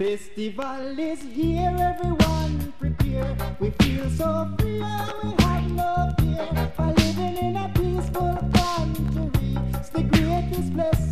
Festival is here, everyone prepare. We feel so free and we have no fear. For living in a peaceful country, it's the greatest blessing